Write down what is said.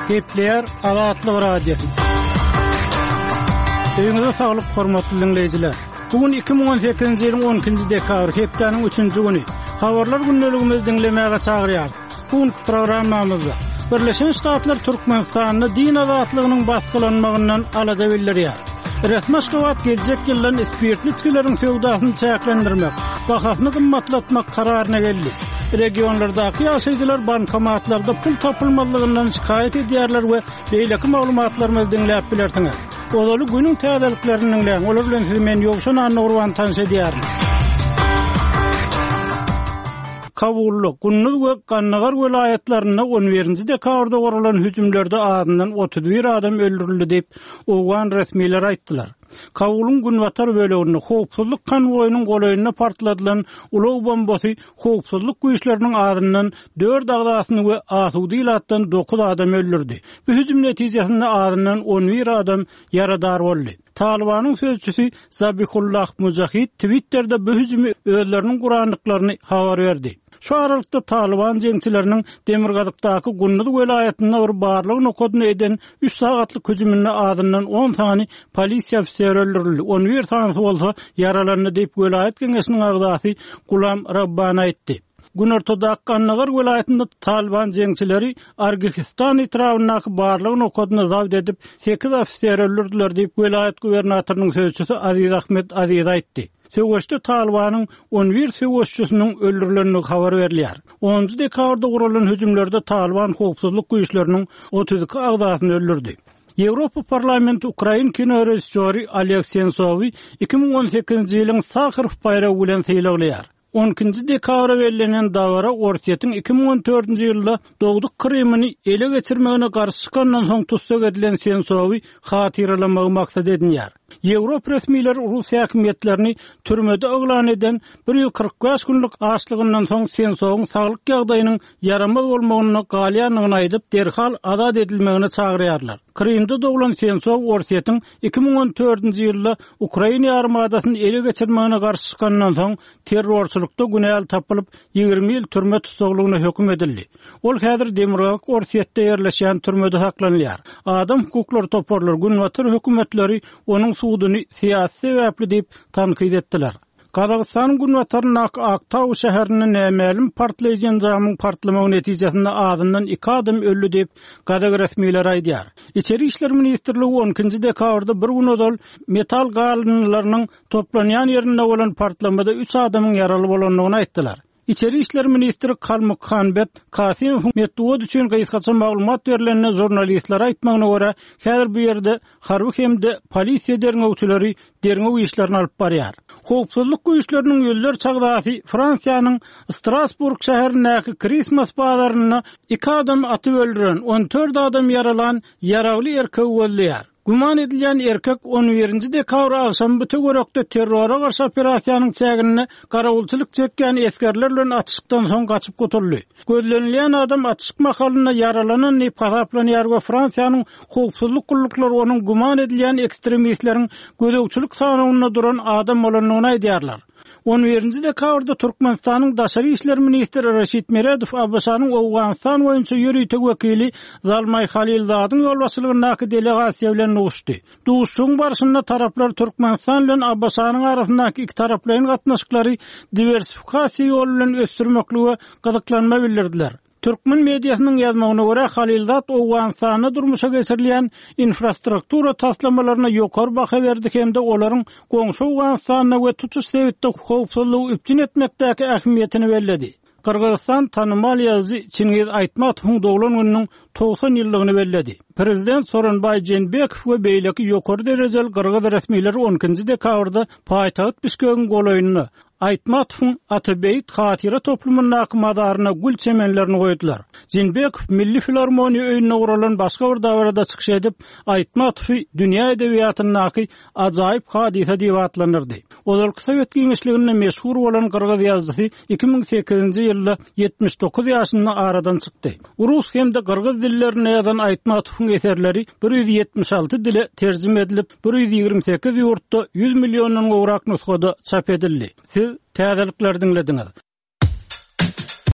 Gepler Azatlyk radiosu. Öňüňizde saglyk, hormatly dinleýijiler. Bugün 2018-nji ýylyň 10-njy dekabr, hepdeniň 3-nji güni. Habarlar günneligimizi dinlemäge çagyrýar. Bu programmamyzda Birleşen Ştatlar Türkmenistanyny din azatlygynyň baskylanmagyndan alada bildirýär. Resmaşgawat gelecek ýyllaryň spirtli içkileriň sewdasyny çäklendirmek, bahasyny gymmatlatmak kararyna geldi. Regionlardaky ýaşaýjylar bankomatlarda pul tapylmazlygyndan şikayet edýärler we beýleki maglumatlarymyzy dinläp bilersiňiz. Olaly günüň täzeliklerini dinleýän, olar bilen siz men ýokşan anagurwan tanış edýärim. Kabullu, Günnüz we Gannagar welaýatlaryna 11-nji dekabrda garalan hüjümlerde adından 31 adam öldürildi diýip Owgan resmiler aýtdylar. Kabulun Günwatar böleginde howpsuzlyk konwoýunyň golaýyna partladylan ulug bombasy howpsuzlyk güýçleriniň adından 4 agdasyny we asudy ilatdan 9 adam öldürdi. Bu hüjüm netijesinde adından 11 adam yaradar boldy. Talibanyň sözçüsü Zabihullah Mujahid Twitter'da bu hüjümi özleriniň guranlyklaryny habar berdi. Şu aralykda Taliban jeňçileriniň Demirgazykdaky Günnüz welaýatyna bir barlyg nokodyny eden 3 sagatlyk hüjümine adından 10 tany polisiýa ofiseri öldürildi. 11 tanysy bolsa yaralandy diýip welaýat geňeşiniň agdasy Gulam Rabbani aýtdy. Gün ortada Gannagar welaýatynda Taliban jeňçileri Argystan etrawynaky barlyg nokodyny zabit edip 8 ofiseri öldürdiler diýip welaýat gubernatorynyň sözçüsü Aziz Ahmed Aziz aýtdy. Söwüşde Talibanyň 11 söwüşçüsiniň öldürilenini habar berilýär. 10-njy dekabrda guralan hüjümlerde Taliban howpsuzlyk güýçleriniň 32 agdasyny öldürdi. Ýewropa Parlamenti Ukraina kino rejissöri Oleg Sensowy 2018-nji ýylyň Sakharov bayramy bilen seýleýär. 10-njy dekabra berilenen dawara Orsiýatyň 2014-nji ýylda Dogduk Krymyny ele geçirmegine garşy çykandan soň tutsak edilen Sensowy hatyralamagy maksat edinýär. Ýewropa resmileri Russiýa häkimetlerini türmede oglan eden 145 günlük açlygyndan soň Sensowyň saglyk ýagdaýynyň yaramaz bolmagyny galýanyny aýdyp derhal azat edilmegine çagyrýarlar. Krymda doglan Sensow Orsiýatyň 2014-nji ýylda Ukraina armadasyny ele geçirmegine garşy çykandan soň terrorçylykda günäl tapylyp 20 ýyl türme tutsaklygyna hökm edildi. Ol häzir Demirgazyk Orsiýatda ýerleşýän türmede saklanýar. Adam hukuklary toparlar Günwatar hökümetleri onuň suuduny siýasy sebäpli diýip tanqid etdiler. Kazakystan Günwataryň Aktaw şäherinde nämälim partlaýan jamyň partlamagy netijesinde adından 2 adam öldü diýip Kazak resmiler aýdýar. İçeri işler ministrligi 10-njy dekabrda bir gün odal metal galynlarynyň toplanýan ýerinde bolan partlamada 3 adamyň yaraly bolanlygyny aýtdylar. İçeri işler ministri Kalmuk Hanbet Kasim Metduod üçin gaýtgaça maglumat berilenine jurnalistler aýtmagyna görä, häzir bu ýerde harby hemde polisiýa derňewçileri derňew işlerini alyp barýar. Howpsuzlyk güýçleriniň ýöller çagdasy Fransiýanyň Strasburg şäherindäki Christmas bazaryna 2 adam atyp öldüren, 14 adam yaralan ýaragly erkek öldürýär. Guman edilýän erkek 11-nji dekabr agşam Bütegörekde terrora garşy operasiýanyň çägini garawulçylyk çekýän eskerler bilen atışykdan soň gaçyp götürildi. Gözlenilýän adam atışyk mahalyna yaralanan diýip hasaplanýar we Fransiýanyň howpsuzlyk gullukları onuň guman edilýän ekstremistleriň gözegçilik sanawyna duran adam bolanlygyny aýdýarlar. 11-nji dekabrda Türkmenistanyň daşary işler ministri Reşit Meredov Abbasanyň Owganistan boýunça ýürüýtek wekili Zalmay Halilzadyň ýolbaşçylygyndaky delegasiýa bilen uçdy. Duşuň barşynda taraplar Türkmenistan bilen Abbasanyň arasyndaky iki taraplaryň gatnaşyklary diversifikasiýa ýolu bilen ösdürmekli we gazaklanma bildirdiler. Türkmen mediasynyň ýazmagyna görä Halilzat Owganistanda durmuşa geçirilýän infrastruktura taslamalaryna ýokary baha berdi hemde olaryň goňşy Owganistana we tutuş sebäpde howpsuzlygy üpçün etmekdäki ähmiýetini belledi. Kırgızistan tanımal ýazgy Çingiz Aýtmatowyň doglan gününiň 90 ýyllygyny belledi. Prezident Soronbay Jeenbekow we beýleki ýokary derejeli Kırgız resmileri 10-njy dekabrda paýtagat Bişkegiň golaýynyny Aýtmatowyň Atabeyt hatyra toplumynyň madaryna gül çemenlerini goýdular. Jeenbekow Milli Filarmoniýa öýüne guralan başga bir dawarda çykyş edip Aýtmatowy dünýä edebiýatynyň ajaýyp hadisa diýip atlanyrdy. Olar Sowet Giňeşliginde meşhur bolan Kırgız ýazgysy 2008-nji ýylda 79 ýaşynda aradan çykdy. Rus hemde Kırgız dillerine ýazan Aýtmatowyň eserleri 176 dile terjime edilip 128 ýurtda 100 millionyň gowrak nuskada çap edildi. Täzelikler dinlediňiz.